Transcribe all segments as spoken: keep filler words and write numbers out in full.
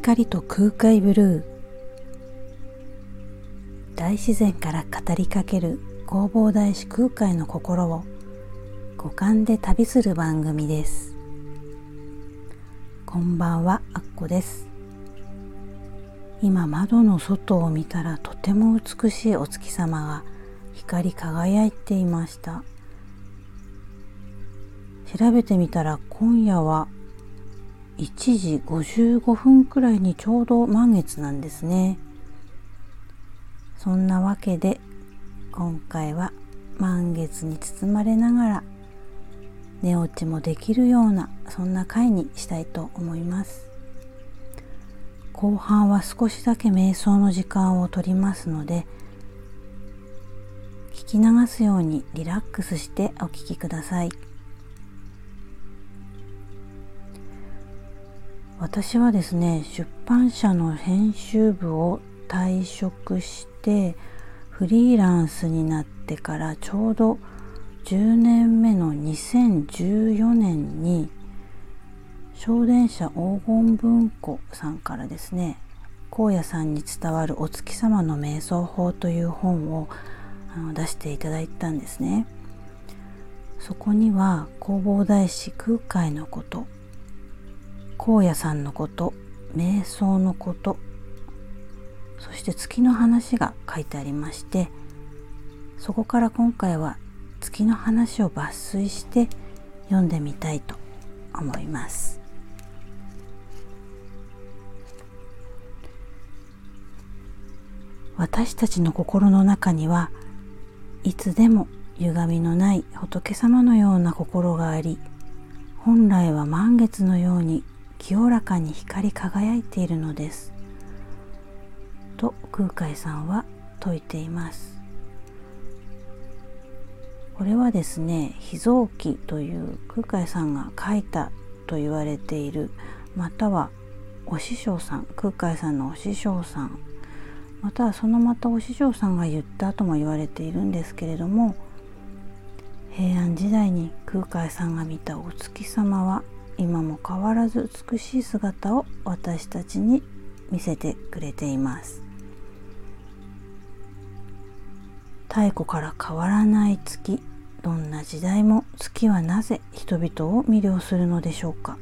光と空海ブルー。大自然から語りかける弘法大師空海の心を五感で旅する番組です。こんばんは、あっこです。今窓の外を見たらとても美しいお月様が光り輝いていました。調べてみたら今夜はいちじごじゅうごふんくらいにちょうど満月なんですね。そんなわけで今回は満月に包まれながら寝落ちもできるようなそんな回にしたいと思います。後半は少しだけ瞑想の時間を取りますので、聞き流すようにリラックスしてお聞きください。私はですね、出版社の編集部を退職してフリーランスになってからちょうどじゅうねんめのにせんじゅうよねんに小電車黄金文庫さんからですね、高野さんに伝わるお月様の瞑想法という本をあの出していただいたんですね。そこには弘法大師空海のこと、高野さんのこと、瞑想のこと、そして月の話が書いてありまして、そこから今回は月の話を抜粋して読んでみたいと思います。私たちの心の中にはいつでも歪みのない仏様のような心があり、本来は満月のように清らかに光り輝いているのですと空海さんは説いています。これはですね、秘蔵記という空海さんが書いたと言われている、またはお師匠さん、空海さんのお師匠さん、またはそのまたお師匠さんが言ったとも言われているんですけれども、平安時代に空海さんが見たお月様は今も変わらず美しい姿を私たちに見せてくれています。太古から変わらない月、どんな時代も月はなぜ人々を魅了するのでしょうか。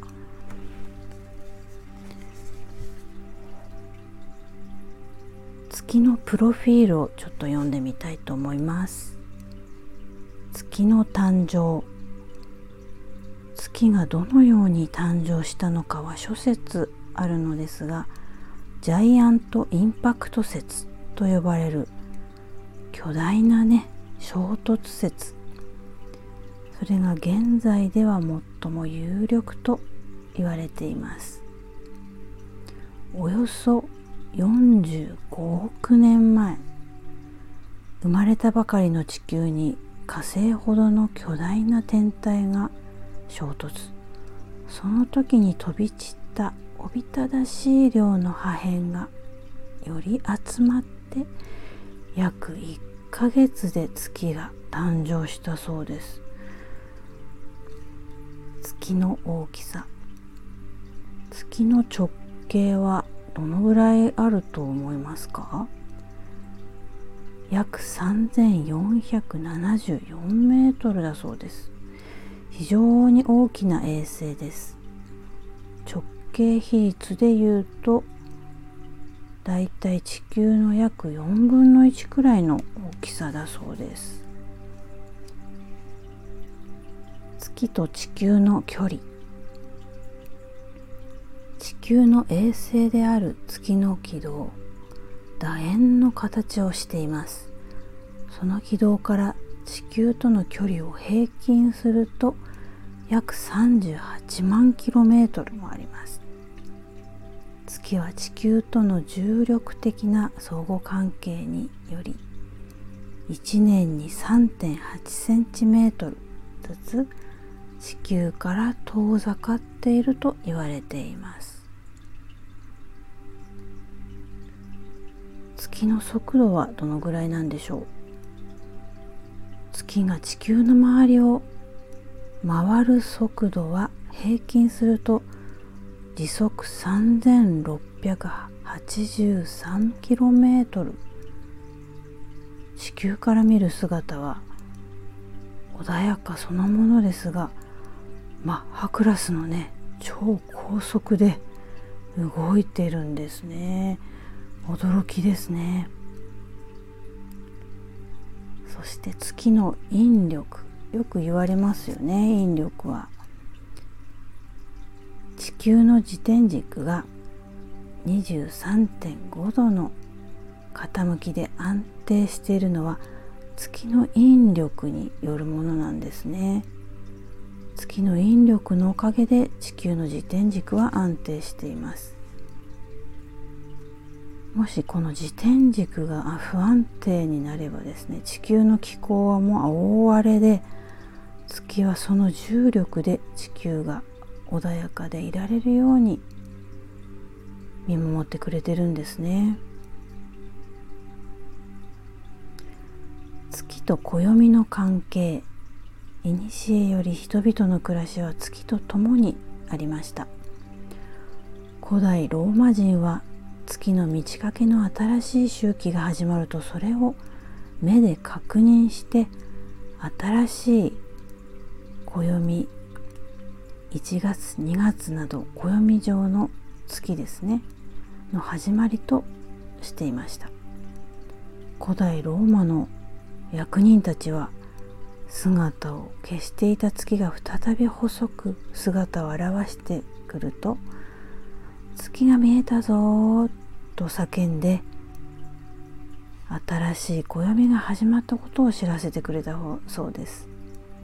月のプロフィールをちょっと読んでみたいと思います。月の誕生。月がどのように誕生したのかは諸説あるのですが、ジャイアントインパクト説と呼ばれる巨大なね、衝突説、それが現在では最も有力と言われています。およそよんじゅうごおくねんまえ、生まれたばかりの地球に火星ほどの巨大な天体が衝突。その時に飛び散ったおびただしい量の破片がより集まって約いっかげつで月が誕生したそうです。月の大きさ。月の直径はどのぐらいあると思いますか？約さんぜんよんひゃくななじゅうよんメートルだそうです。非常に大きな衛星です。直径比率でいうとだいたい地球の約よんぶんのいちくらいの大きさだそうです。月と地球の距離。地球の衛星である月の軌道、楕円の形をしています。その軌道から地球との距離を平均すると約さんじゅうはちまんキロメートルもあります。月は地球との重力的な相互関係によりいちねんに さんてんはちセンチメートルずつ地球から遠ざかっていると言われています。月の速度はどのぐらいなんでしょう。月が地球の周りを回る速度は平均すると時速さんぜんろっぴゃくはちじゅうさんキロメートル、地球から見る姿は穏やかそのものですが、マッハクラスのね超高速で動いてるんですね。驚きですね。そして月の引力、よく言われますよね。引力は地球の自転軸が にじゅうさんてんご 度の傾きで安定しているのは月の引力によるものなんですね。月の引力のおかげで地球の自転軸は安定しています。もしこの自転軸が不安定になればですね、地球の気候はもう大荒れで、月はその重力で地球が穏やかでいられるように見守ってくれてるんですね。月と暦の関係、いにしえより人々の暮らしは月とともにありました。古代ローマ人は月の満ち欠けの新しい周期が始まると、それを目で確認して新しい暦、いちがつにがつなど暦上の月ですねの始まりとしていました。古代ローマの役人たちは姿を消していた月が再び細く姿を現してくると、月が見えたぞと叫んで新しい暦が始まったことを知らせてくれたそうです。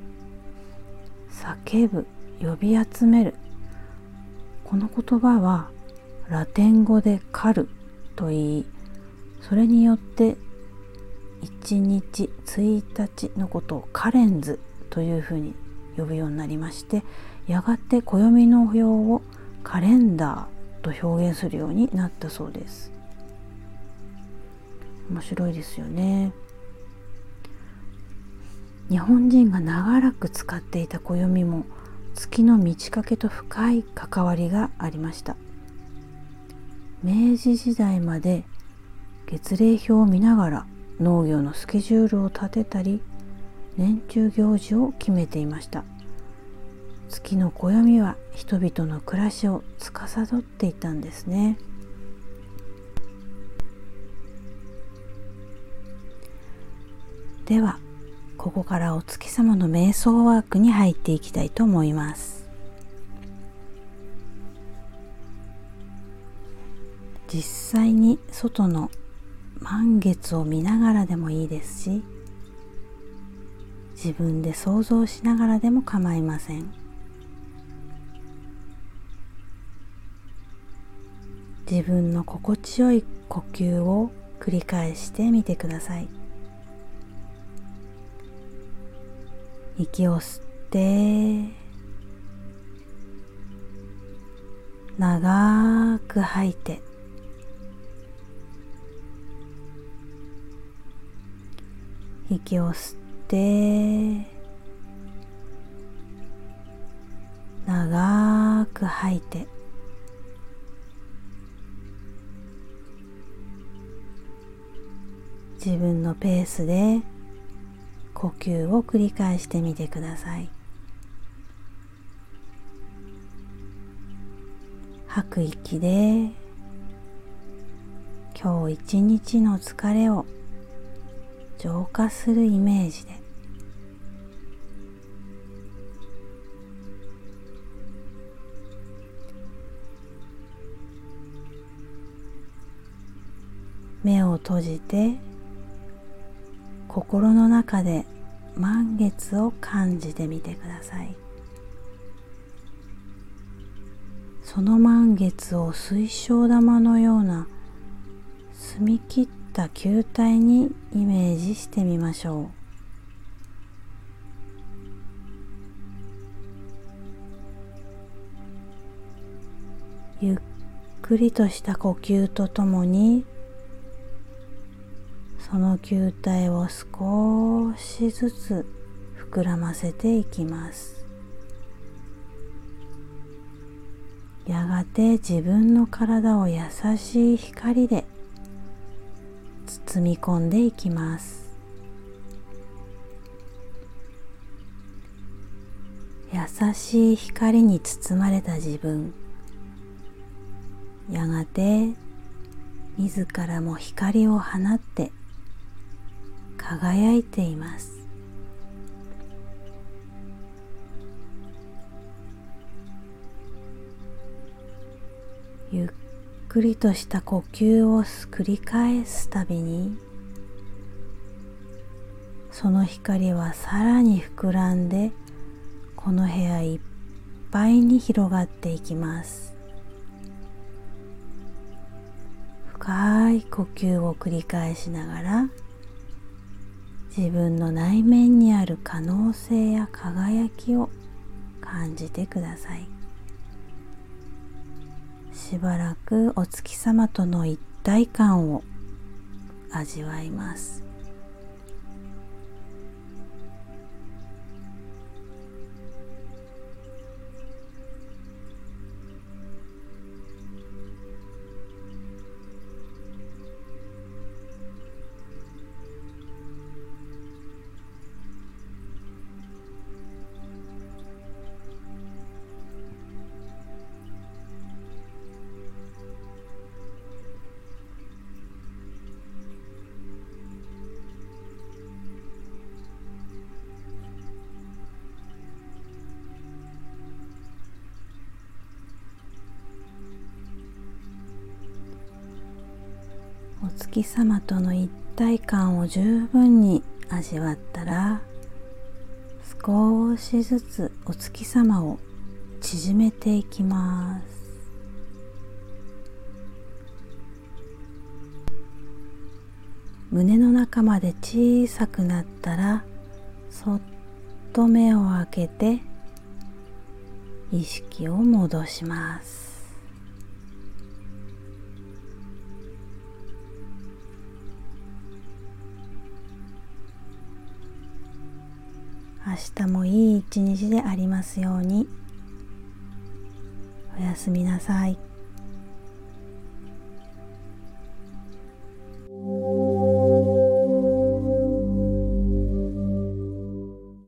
叫ぶ、呼び集める、この言葉はラテン語でカルといい、それによっていちにちついたちのことをカレンズというふうに呼ぶようになりまして、やがて暦の表をカレンダーと表現するようになったそうです。面白いですよね。日本人が長らく使っていた暦も月の満ち欠けと深い関わりがありました。明治時代まで月齢表を見ながら農業のスケジュールを立てたり、年中行事を決めていました。月の暦は人々の暮らしを司っていたんですね。では、ここからお月様の瞑想ワークに入っていきたいと思います。実際に外の満月を見ながらでもいいですし、自分で想像しながらでも構いません。自分の心地よい呼吸を繰り返してみてください。息を吸って長く吐いて、息を吸って長く吐いて、自分のペースで呼吸を繰り返してみてください。吐く息で今日一日の疲れを浄化するイメージで、目を閉じて心の中で満月を感じてみてください。その満月を水晶玉のような澄み切った球体にイメージしてみましょう。ゆっくりとした呼吸とともに、その球体を少しずつ膨らませていきます。 やがて自分の体を優しい光で包み込んでいきます。優しい光に包まれた自分、やがて自らも光を放って輝いています。ゆっくりとした呼吸を繰り返すたびに、その光はさらに膨らんでこの部屋いっぱいに広がっていきます。深い呼吸を繰り返しながら、自分の内面にある可能性や輝きを感じてください。しばらくお月様との一体感を味わいます。お月様との一体感を十分に味わったら、少しずつお月様を縮めていきます。胸の中まで小さくなったら、そっと目を開けて意識を戻します。明日もいい一日でありますように。おやすみなさい。